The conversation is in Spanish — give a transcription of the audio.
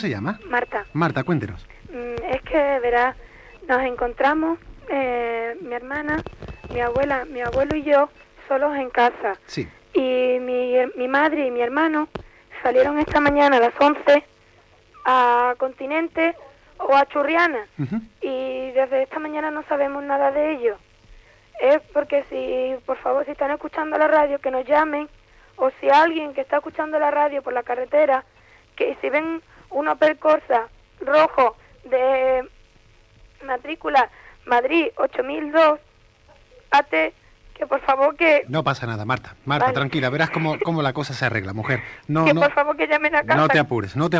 ¿Se llama? Marta. Marta, cuéntenos. Es que, verás, nos encontramos, mi hermana, mi abuela, mi abuelo y yo, solos en casa. Sí. Y mi madre y mi hermano salieron esta mañana a las 11 a Continente o a Churriana. Y desde esta mañana no sabemos nada de ellos. Es porque por favor, si están escuchando la radio, que nos llamen. O si alguien que está escuchando la radio por la carretera, que si ven un Opel Corsa rojo de matrícula Madrid 8002 AT, que por favor que... No pasa nada, Marta. Marta, Vale. tranquila, verás cómo la cosa se arregla, mujer. Que por favor que llamen a casa. No te apures, no te